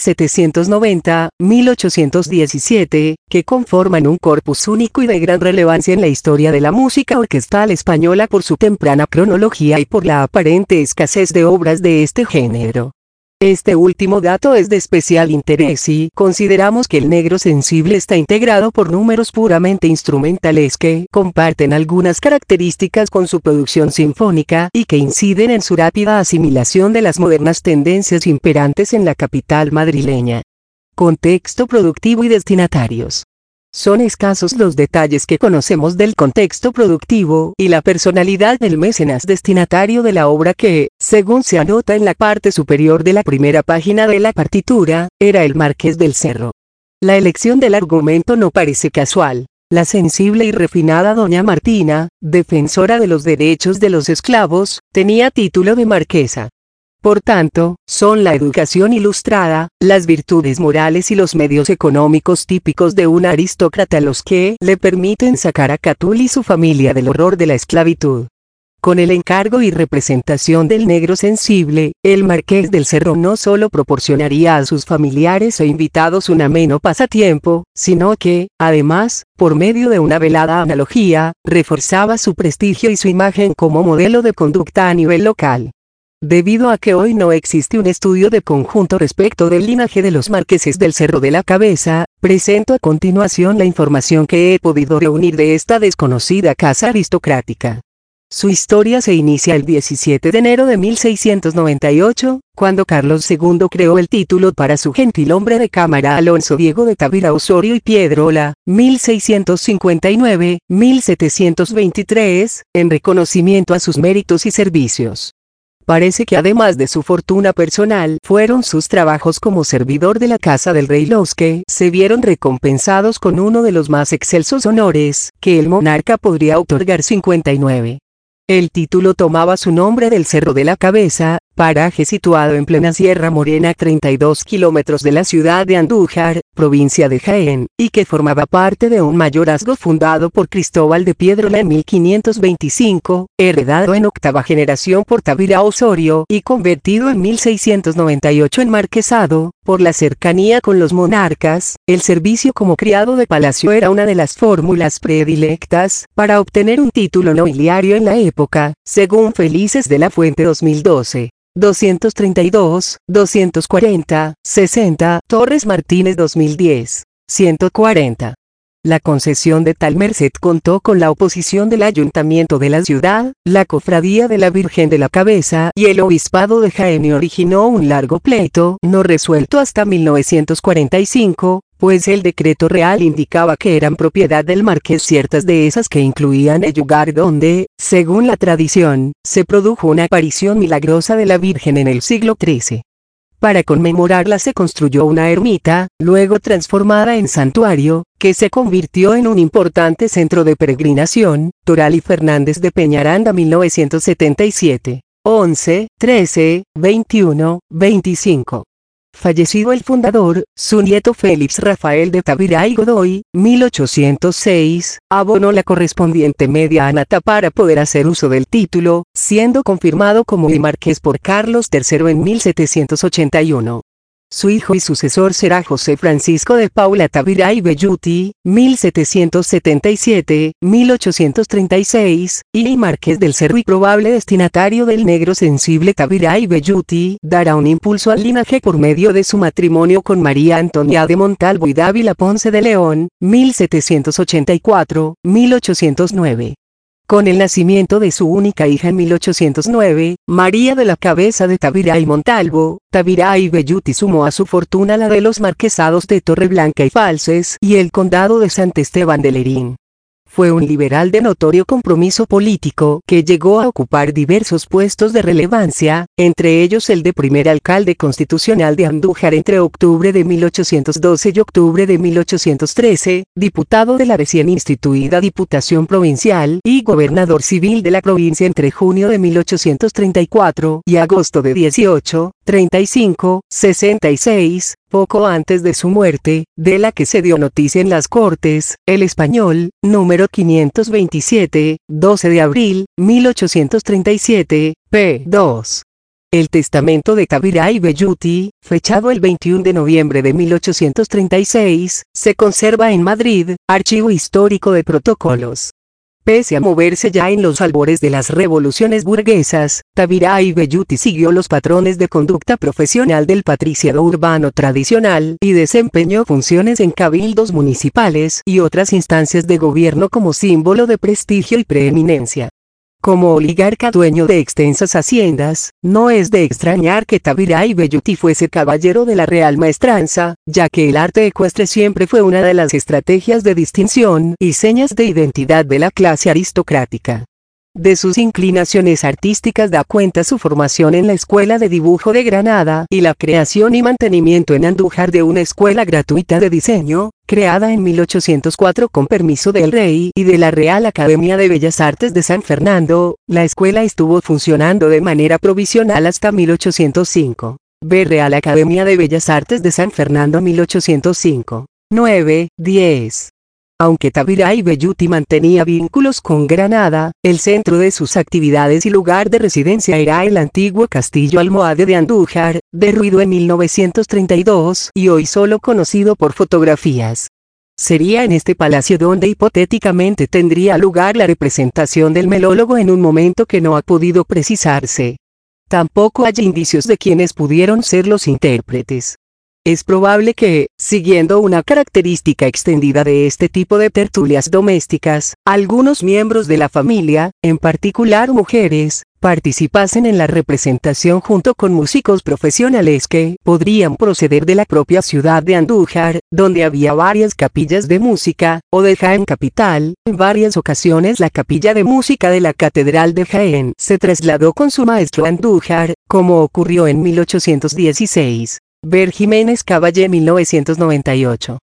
1790-1817, que conforman un corpus único y de gran relevancia en la historia de la música orquestal española por su temprana cronología y por la aparente escasez de obras de este género. Este último dato es de especial interés si consideramos que el negro sensible está integrado por números puramente instrumentales que comparten algunas características con su producción sinfónica y que inciden en su rápida asimilación de las modernas tendencias imperantes en la capital madrileña. Contexto productivo y destinatarios. Son escasos los detalles que conocemos del contexto productivo y la personalidad del mecenas destinatario de la obra que, según se anota en la parte superior de la primera página de la partitura, era el Marqués del Cerro. La elección del argumento no parece casual. La sensible y refinada doña Martina, defensora de los derechos de los esclavos, tenía título de marquesa. Por tanto, son la educación ilustrada, las virtudes morales y los medios económicos típicos de un aristócrata los que le permiten sacar a Catul y su familia del horror de la esclavitud. Con el encargo y representación del negro sensible, el Marqués del Cerro no solo proporcionaría a sus familiares e invitados un ameno pasatiempo, sino que, además, por medio de una velada analogía, reforzaba su prestigio y su imagen como modelo de conducta a nivel local. Debido a que hoy no existe un estudio de conjunto respecto del linaje de los marqueses del Cerro de la Cabeza, presento a continuación la información que he podido reunir de esta desconocida casa aristocrática. Su historia se inicia el 17 de enero de 1698, cuando Carlos II creó el título para su gentilhombre de cámara Alonso Diego de Tavira Osorio y Piedrola, 1659-1723, en reconocimiento a sus méritos y servicios. Parece que además de su fortuna personal, fueron sus trabajos como servidor de la casa del rey los que se vieron recompensados con uno de los más excelsos honores que el monarca podría otorgar. 59. El título tomaba su nombre del Cerro de la Cabeza, paraje situado en plena Sierra Morena a 32 kilómetros de la ciudad de Andújar, provincia de Jaén, y que formaba parte de un mayorazgo fundado por Cristóbal de Piedrola en 1525, heredado en octava generación por Tavira Osorio y convertido en 1698 en marquesado. Por la cercanía con los monarcas, el servicio como criado de palacio era una de las fórmulas predilectas para obtener un título nobiliario en la época, según Felices de la Fuente 2012. 232, 240, 60, Torres Martínez 2010, 140. La concesión de tal merced contó con la oposición del Ayuntamiento de la ciudad, la Cofradía de la Virgen de la Cabeza y el Obispado de Jaén y originó un largo pleito, no resuelto hasta 1945, pues el decreto real indicaba que eran propiedad del marqués ciertas dehesas que incluían el lugar donde, según la tradición, se produjo una aparición milagrosa de la Virgen en el siglo XIII. Para conmemorarla se construyó una ermita, luego transformada en santuario, que se convirtió en un importante centro de peregrinación. Toral y Fernández de Peñaranda 1977. 11, 13, 21, 25. Fallecido el fundador, su nieto Félix Rafael de Tavira y Godoy, 1806, abonó la correspondiente media anata para poder hacer uso del título, siendo confirmado como marqués por Carlos III en 1781. Su hijo y sucesor será José Francisco de Paula Tavira y Velluti, 1777-1836, y Marqués del Cerro y probable destinatario del negro sensible Tavira y Velluti, dará un impulso al linaje por medio de su matrimonio con María Antonia de Montalvo y Dávila Ponce de León, 1784-1809. Con el nacimiento de su única hija en 1809, María de la Cabeza de Tavira y Montalvo, Tavira y Velluti sumó a su fortuna la de los marquesados de Torreblanca y Falces y el condado de Sant Esteban de Lerín. Fue un liberal de notorio compromiso político que llegó a ocupar diversos puestos de relevancia, entre ellos el de primer alcalde constitucional de Andújar entre octubre de 1812 y octubre de 1813, diputado de la recién instituida Diputación Provincial y gobernador civil de la provincia entre junio de 1834 y agosto de 1835, 66, poco antes de su muerte, de la que se dio noticia en las Cortes, El Español, número 527, 12 de abril, 1837, p. 2. El testamento de Tavira y Velluti, fechado el 21 de noviembre de 1836, se conserva en Madrid, Archivo Histórico de Protocolos. Pese a moverse ya en los albores de las revoluciones burguesas, Tavira y Velluti siguió los patrones de conducta profesional del patriciado urbano tradicional y desempeñó funciones en cabildos municipales y otras instancias de gobierno como símbolo de prestigio y preeminencia. Como oligarca dueño de extensas haciendas, no es de extrañar que Tavira y Velluti fuese caballero de la Real Maestranza, ya que el arte ecuestre siempre fue una de las estrategias de distinción y señas de identidad de la clase aristocrática. De sus inclinaciones artísticas da cuenta su formación en la Escuela de Dibujo de Granada y la creación y mantenimiento en Andújar de una escuela gratuita de diseño, creada en 1804 con permiso del rey y de la Real Academia de Bellas Artes de San Fernando. La escuela estuvo funcionando de manera provisional hasta 1805. Ver Real Academia de Bellas Artes de San Fernando 1805. 9, 10. Aunque Tabiray Velluti mantenía vínculos con Granada, el centro de sus actividades y lugar de residencia era el antiguo Castillo Almohade de Andújar, derruido en 1932 y hoy solo conocido por fotografías. Sería en este palacio donde hipotéticamente tendría lugar la representación del melólogo en un momento que no ha podido precisarse. Tampoco hay indicios de quienes pudieron ser los intérpretes. Es probable que, siguiendo una característica extendida de este tipo de tertulias domésticas, algunos miembros de la familia, en particular mujeres, participasen en la representación junto con músicos profesionales que podrían proceder de la propia ciudad de Andújar, donde había varias capillas de música, o de Jaén capital. En varias ocasiones la capilla de música de la Catedral de Jaén se trasladó con su maestro a Andújar, como ocurrió en 1816. Ver Jiménez Caballé 1998.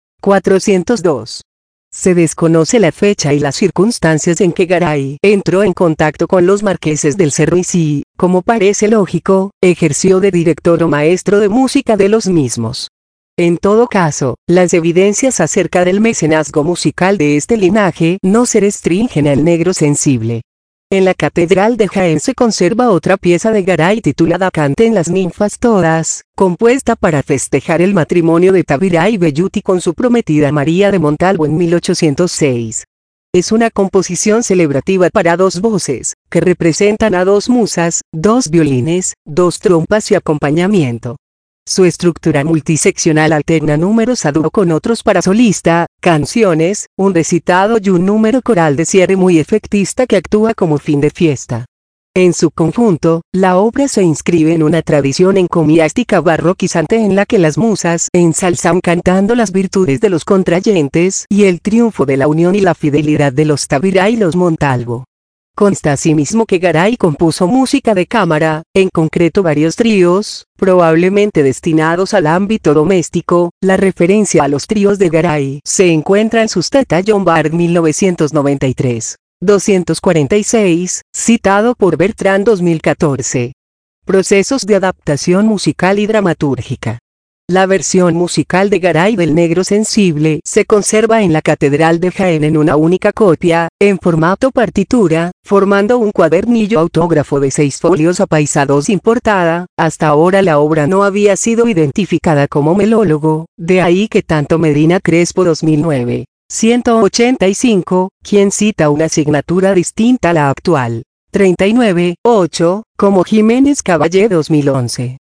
402. Se desconoce la fecha y las circunstancias en que Garay entró en contacto con los marqueses del Cerro y si, como parece lógico, ejerció de director o maestro de música de los mismos. En todo caso, las evidencias acerca del mecenazgo musical de este linaje no se restringen al negro sensible. En la Catedral de Jaén se conserva otra pieza de Garay titulada Canten las ninfas todas, compuesta para festejar el matrimonio de Tabiray Velluti con su prometida María de Montalvo en 1806. Es una composición celebrativa para dos voces, que representan a dos musas, dos violines, dos trompas y acompañamiento. Su estructura multiseccional alterna números a dúo con otros para solista, canciones, un recitado y un número coral de cierre muy efectista que actúa como fin de fiesta. En su conjunto, la obra se inscribe en una tradición encomiástica barroquizante en la que las musas ensalzan cantando las virtudes de los contrayentes y el triunfo de la unión y la fidelidad de los Tabiray y los Montalvo. Consta asimismo que Garay compuso música de cámara, en concreto varios tríos, probablemente destinados al ámbito doméstico. La referencia a los tríos de Garay se encuentra en sus Tata John Bard 1993. 246, citado por Bertrand 2014. Procesos de adaptación musical y dramatúrgica. La versión musical de Garay del Negro Sensible se conserva en la Catedral de Jaén en una única copia, en formato partitura, formando un cuadernillo autógrafo de 6 folios apaisados sin portada. Hasta ahora la obra no había sido identificada como melólogo, de ahí que tanto Medina Crespo 2009. 185, quien cita una asignatura distinta a la actual. 39, 8, como Jiménez Caballé 2011.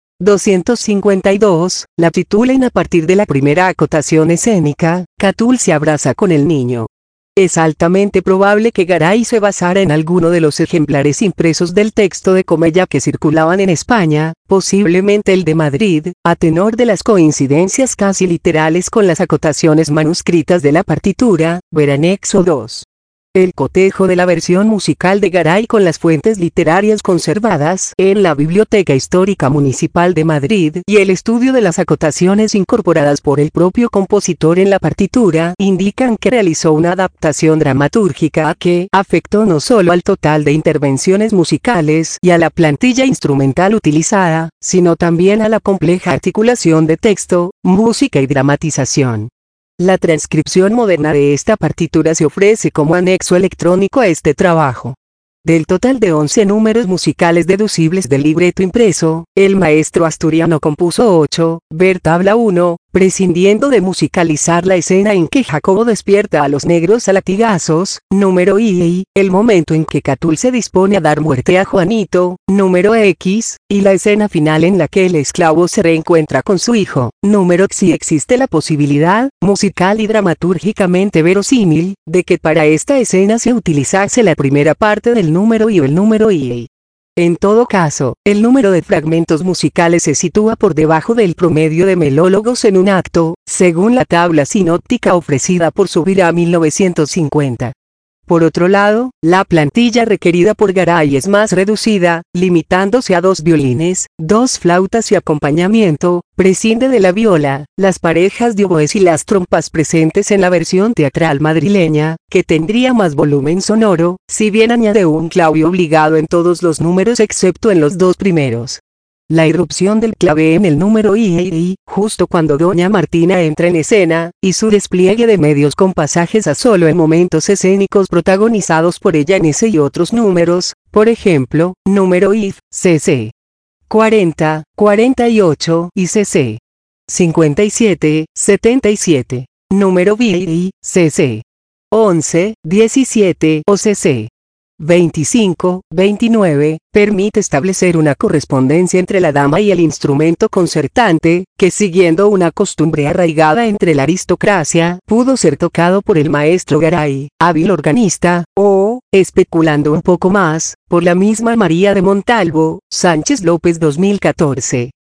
252, la titulen a partir de la primera acotación escénica, Catul se abraza con el niño. Es altamente probable que Garay se basara en alguno de los ejemplares impresos del texto de Comella que circulaban en España, posiblemente el de Madrid, a tenor de las coincidencias casi literales con las acotaciones manuscritas de la partitura, ver anexo 2. El cotejo de la versión musical de Garay con las fuentes literarias conservadas en la Biblioteca Histórica Municipal de Madrid y el estudio de las acotaciones incorporadas por el propio compositor en la partitura indican que realizó una adaptación dramatúrgica que afectó no solo al total de intervenciones musicales y a la plantilla instrumental utilizada, sino también a la compleja articulación de texto, música y dramatización. La transcripción moderna de esta partitura se ofrece como anexo electrónico a este trabajo. Del total de 11 números musicales deducibles del libreto impreso, el maestro asturiano compuso 8, ver tabla 1, prescindiendo de musicalizar la escena en que Jacobo despierta a los negros a latigazos, número I, el momento en que Catul se dispone a dar muerte a Juanito, número X, y la escena final en la que el esclavo se reencuentra con su hijo, número X. Si existe la posibilidad, musical y dramatúrgicamente verosímil, de que para esta escena se utilizase la primera parte del número I o el número I. En todo caso, el número de fragmentos musicales se sitúa por debajo del promedio de melólogos en un acto, según la tabla sinóptica ofrecida por Subirá 1950. Por otro lado, la plantilla requerida por Garay es más reducida, limitándose a 2 violines, 2 flautas y acompañamiento, prescinde de la viola, las parejas de oboes y las trompas presentes en la versión teatral madrileña, que tendría más volumen sonoro, si bien añade un clave obligado en todos los números excepto en los 2 primeros. La irrupción del clave en el número I, justo cuando Doña Martina entra en escena, y su despliegue de medios con pasajes a solo en momentos escénicos protagonizados por ella en ese y otros números, por ejemplo, número I, cc. 40, 48 y cc. 57, 77. Número B, cc. 11, 17 o cc. 25, 29, permite establecer una correspondencia entre la dama y el instrumento concertante, que siguiendo una costumbre arraigada entre la aristocracia, pudo ser tocado por el maestro Garay, hábil organista, o, especulando un poco más, por la misma María de Montalvo, Sánchez López 2014,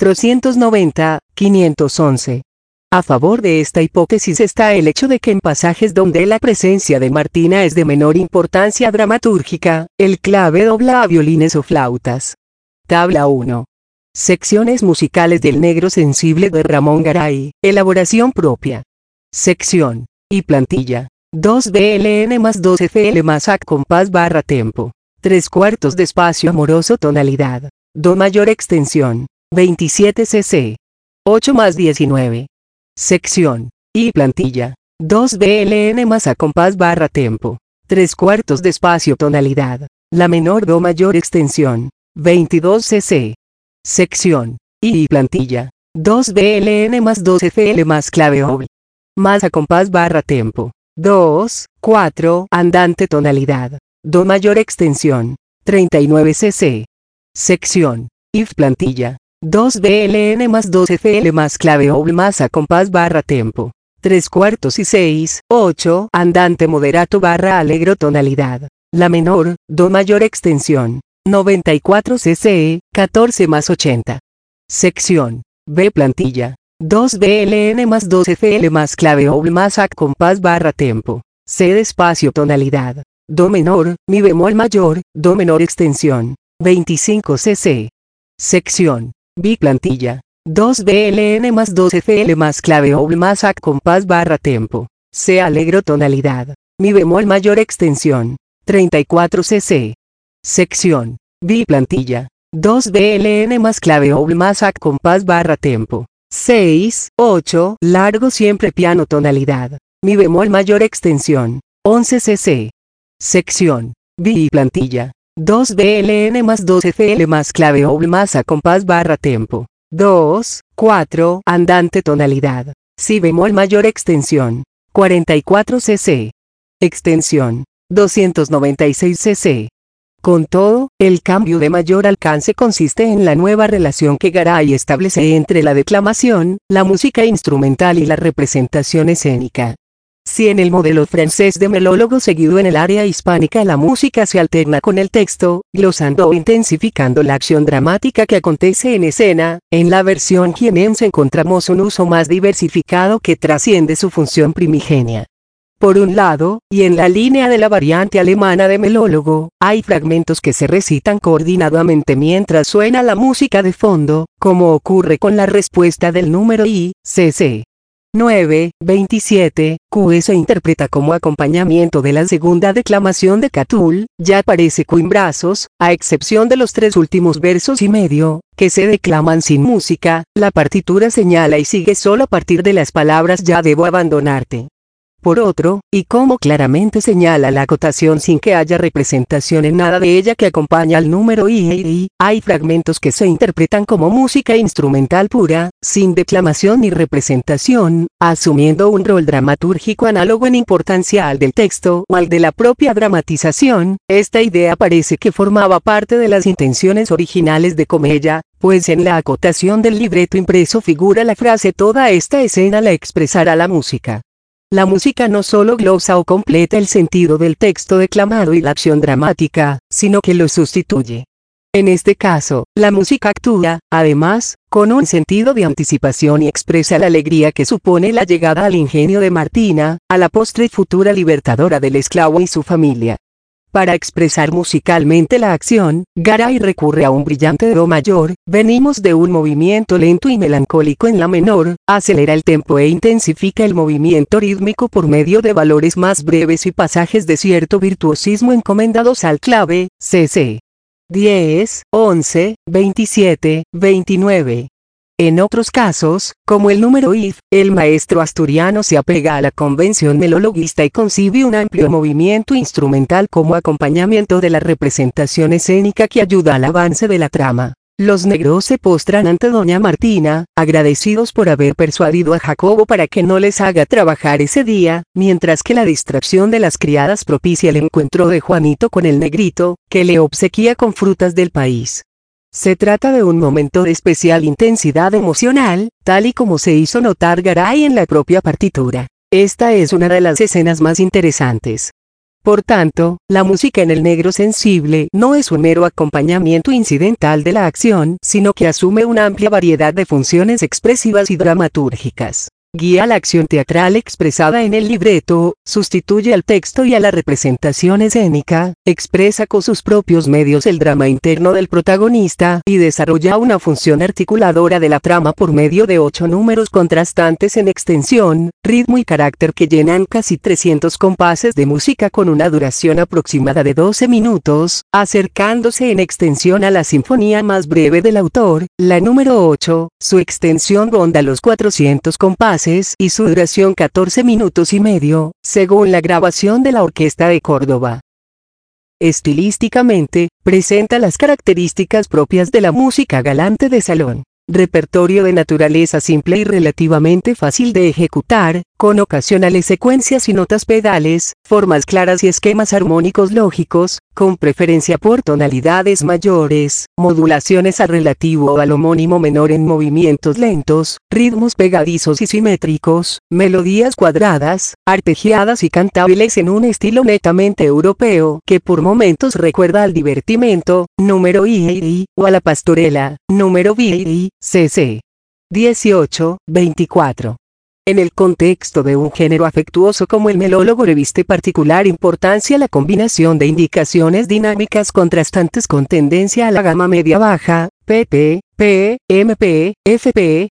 490, 511. A favor de esta hipótesis está el hecho de que en pasajes donde la presencia de Martina es de menor importancia dramatúrgica, el clave dobla a violines o flautas. Tabla 1. Secciones musicales del Negro Sensible de Ramón Garay, elaboración propia. Sección. Y plantilla. 2 BLN más 2 FL más AC compás barra tempo. 3/4 de espacio amoroso tonalidad. Do mayor extensión. 27 cc. 8 más 19. Sección. Y plantilla. 2 BLN más A compás barra tempo. 3/4 de espacio tonalidad. La menor do mayor extensión. 22 cc. Sección. Y plantilla. 2 BLN más 2 FL más clave doble. Más A compás barra tempo. 2, 4 andante tonalidad. Do mayor extensión. 39 cc. Sección. If plantilla. 2 BLN más 2 FL más clave doble más A compás barra tempo. 3/4 y 6, 8 andante moderato barra alegro tonalidad. La menor, do mayor extensión. 94 cc, 14 más 80. Sección. B plantilla. 2 BLN más 2 FL más clave doble más A compás barra tempo. C de espacio tonalidad. Do menor, mi bemol mayor, do menor extensión. 25 cc. Sección. B plantilla. 2 BLN más 2 FL más clave doble más A compás barra tempo. C alegro tonalidad. Mi bemol mayor extensión. 34 cc. Sección. B plantilla. 2 BLN más clave doble más A compás barra tempo. 6, 8 largo siempre piano tonalidad. Mi bemol mayor extensión. 11 cc. Sección. B plantilla. 2 BLN más 2 FL más clave doble más A compás barra tempo. 2, 4 andante tonalidad. Si bemol mayor extensión. 44 cc. Extensión. 296 cc. Con todo, el cambio de mayor alcance consiste en la nueva relación que Garay establece entre la declamación, la música instrumental y la representación escénica. Si en el modelo francés de melólogo seguido en el área hispánica la música se alterna con el texto, glosando o intensificando la acción dramática que acontece en escena, en la versión jienense encontramos un uso más diversificado que trasciende su función primigenia. Por un lado, y en la línea de la variante alemana de melólogo, hay fragmentos que se recitan coordinadamente mientras suena la música de fondo, como ocurre con la respuesta del número I, cc. 9, 27, que se interpreta como acompañamiento de la segunda declamación de Catull, ya aparece Coimbrazos, a excepción de los 3 últimos versos y medio, que se declaman sin música, la partitura señala y sigue solo a partir de las palabras ya debo abandonarte. Por otro, y como claramente señala la acotación sin que haya representación en nada de ella que acompaña al número I, hay fragmentos que se interpretan como música instrumental pura, sin declamación ni representación, asumiendo un rol dramatúrgico análogo en importancia al del texto o al de la propia dramatización. Esta idea parece que formaba parte de las intenciones originales de Comella, pues en la acotación del libreto impreso figura la frase toda esta escena la expresará la música. La música no solo glosa o completa el sentido del texto declamado y la acción dramática, sino que lo sustituye. En este caso, la música actúa, además, con un sentido de anticipación y expresa la alegría que supone la llegada al ingenio de Martina, a la postre futura libertadora del esclavo y su familia. Para expresar musicalmente la acción, Garay recurre a un brillante do mayor, venimos de un movimiento lento y melancólico en la menor, acelera el tempo e intensifica el movimiento rítmico por medio de valores más breves y pasajes de cierto virtuosismo encomendados al clave, cc. 10, 11, 27, 29. En otros casos, como el número if, el maestro asturiano se apega a la convención melologuista y concibe un amplio movimiento instrumental como acompañamiento de la representación escénica que ayuda al avance de la trama. Los negros se postran ante doña Martina, agradecidos por haber persuadido a Jacobo para que no les haga trabajar ese día, mientras que la distracción de las criadas propicia el encuentro de Juanito con el negrito, que le obsequia con frutas del país. Se trata de un momento de especial intensidad emocional, tal y como se hizo notar Garay en la propia partitura. Esta es una de las escenas más interesantes. Por tanto, la música en El Negro Sensible no es un mero acompañamiento incidental de la acción, sino que asume una amplia variedad de funciones expresivas y dramatúrgicas. Guía la acción teatral expresada en el libreto, sustituye al texto y a la representación escénica, expresa con sus propios medios el drama interno del protagonista y desarrolla una función articuladora de la trama por medio de 8 números contrastantes en extensión, ritmo y carácter que llenan casi 300 compases de música con una duración aproximada de 12 minutos, acercándose en extensión a la sinfonía más breve del autor, la número 8, su extensión ronda los 400 compases y su duración 14 minutos y medio, según la grabación de la Orquesta de Córdoba. Estilísticamente, presenta las características propias de la música galante de salón. Repertorio de naturaleza simple y relativamente fácil de ejecutar, con ocasionales secuencias y notas pedales, formas claras y esquemas armónicos lógicos, con preferencia por tonalidades mayores, modulaciones al relativo o al homónimo menor en movimientos lentos, ritmos pegadizos y simétricos, melodías cuadradas, arpegiadas y cantables en un estilo netamente europeo que por momentos recuerda al divertimento, número I, o a la pastorela, número VI, cc. 18, 24. En el contexto de un género afectuoso como el melólogo reviste particular importancia la combinación de indicaciones dinámicas contrastantes con tendencia a la gama media-baja, PP, P, MP, FP,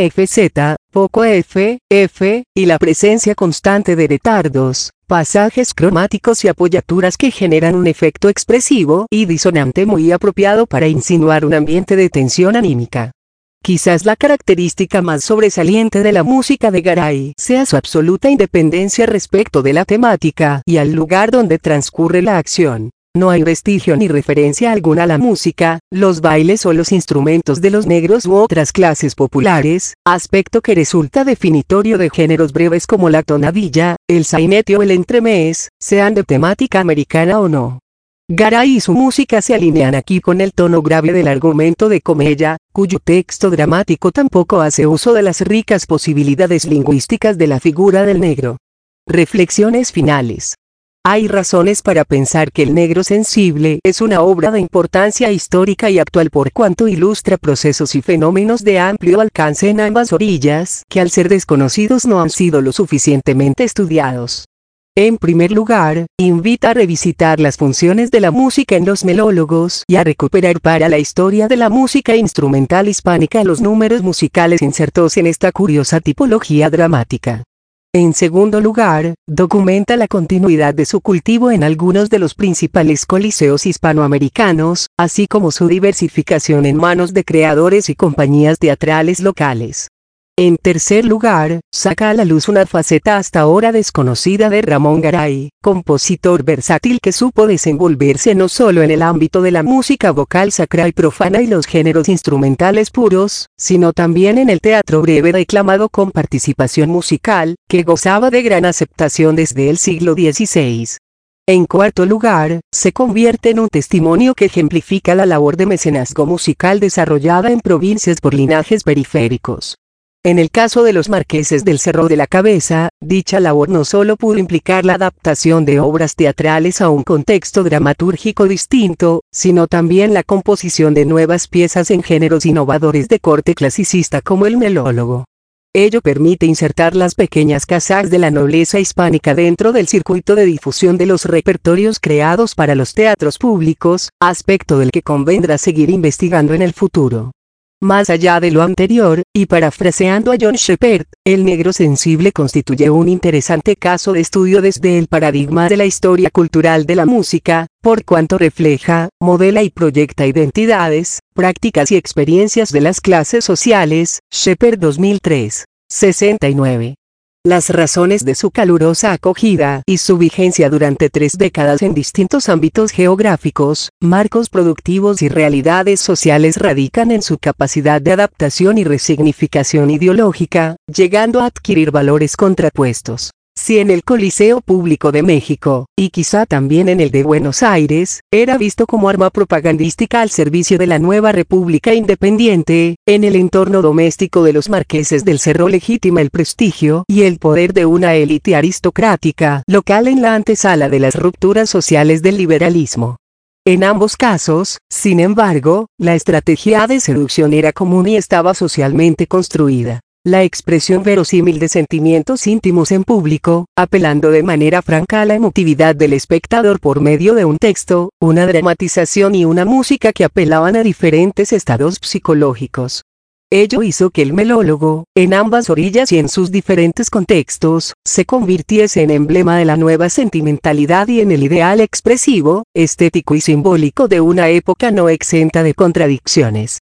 SFZ, poco F, F, y la presencia constante de retardos, pasajes cromáticos y apoyaturas que generan un efecto expresivo y disonante muy apropiado para insinuar un ambiente de tensión anímica. Quizás la característica más sobresaliente de la música de Garay sea su absoluta independencia respecto de la temática y al lugar donde transcurre la acción. No hay vestigio ni referencia alguna a la música, los bailes o los instrumentos de los negros u otras clases populares, aspecto que resulta definitorio de géneros breves como la tonadilla, el sainete o el entremés, sean de temática americana o no. Garay y su música se alinean aquí con el tono grave del argumento de Comella, cuyo texto dramático tampoco hace uso de las ricas posibilidades lingüísticas de la figura del negro. Reflexiones finales. Hay razones para pensar que El Negro Sensible es una obra de importancia histórica y actual por cuanto ilustra procesos y fenómenos de amplio alcance en ambas orillas, que al ser desconocidos no han sido lo suficientemente estudiados. En primer lugar, invita a revisitar las funciones de la música en los melólogos y a recuperar para la historia de la música instrumental hispánica los números musicales insertos en esta curiosa tipología dramática. En segundo lugar, documenta la continuidad de su cultivo en algunos de los principales coliseos hispanoamericanos, así como su diversificación en manos de creadores y compañías teatrales locales. En tercer lugar, saca a la luz una faceta hasta ahora desconocida de Ramón Garay, compositor versátil que supo desenvolverse no solo en el ámbito de la música vocal sacra y profana y los géneros instrumentales puros, sino también en el teatro breve declamado con participación musical, que gozaba de gran aceptación desde el siglo XVI. En cuarto lugar, se convierte en un testimonio que ejemplifica la labor de mecenazgo musical desarrollada en provincias por linajes periféricos. En el caso de los marqueses del Cerro de la Cabeza, dicha labor no solo pudo implicar la adaptación de obras teatrales a un contexto dramatúrgico distinto, sino también la composición de nuevas piezas en géneros innovadores de corte clasicista como el melólogo. Ello permite insertar las pequeñas casas de la nobleza hispánica dentro del circuito de difusión de los repertorios creados para los teatros públicos, aspecto del que convendrá seguir investigando en el futuro. Más allá de lo anterior, y parafraseando a John Shepherd, el negro sensible constituye un interesante caso de estudio desde el paradigma de la historia cultural de la música, por cuanto refleja, modela y proyecta identidades, prácticas y experiencias de las clases sociales. Shepherd 2003. 69. Las razones de su calurosa acogida y su vigencia durante 3 décadas en distintos ámbitos geográficos, marcos productivos y realidades sociales radican en su capacidad de adaptación y resignificación ideológica, llegando a adquirir valores contrapuestos. Si en el Coliseo Público de México, y quizá también en el de Buenos Aires, era visto como arma propagandística al servicio de la nueva república independiente, en el entorno doméstico de los marqueses del Cerro legítima el prestigio y el poder de una élite aristocrática local en la antesala de las rupturas sociales del liberalismo. En ambos casos, sin embargo, la estrategia de seducción era común y estaba socialmente construida. La expresión verosímil de sentimientos íntimos en público, apelando de manera franca a la emotividad del espectador por medio de un texto, una dramatización y una música que apelaban a diferentes estados psicológicos. Ello hizo que el melólogo, en ambas orillas y en sus diferentes contextos, se convirtiese en emblema de la nueva sentimentalidad y en el ideal expresivo, estético y simbólico de una época no exenta de contradicciones.